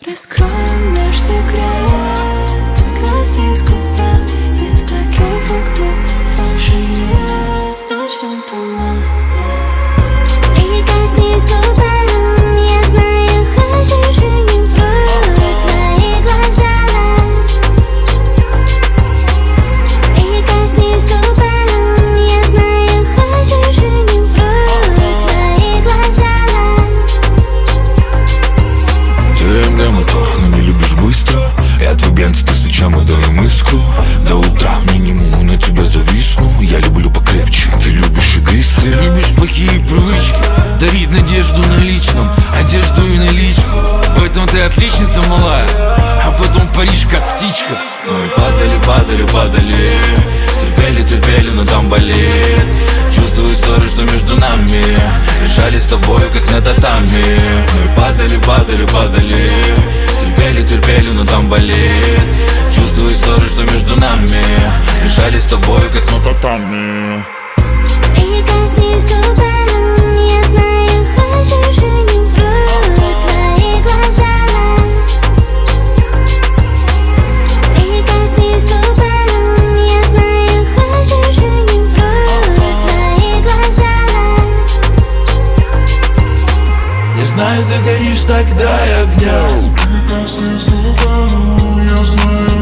Раскроем наш секрет, коснись губами, в такие, как мы, фальши нет, ночном туман. Прикоснись губами, я знаю, хочешь и не вру твои глаза. Прикоснись губами, я знаю, хочешь и не вру твои глаза. Ты мотор, но не любишь быстро. Я твой бенз, ты свеча, мы даем искру. До утра минимум, на тебя зависну. Я люблю покрепче, ты любишь игристые. Ты любишь плохие привычки, дарить надежду на личном, одежду и наличку. В этом ты отличница малая, а потом паришь как птичка. Мы падали, падали, падали, терпели, терпели, но там болит. Чувствую ссоры, что между нами, решали с тобой, как на татами. Мы падали, падали, падали, терпели, терпели, но там болит. Чувствую ссоры, что между нами, решали с тобой, как на татами. Прикоснись губами, я знаю, хочешь и не вру твои глаза. Прикоснись губами, я знаю, хочешь и не вру твои глаза. Не знаю, ты горишь, тогда я огня. Прикоснись губами, я знаю.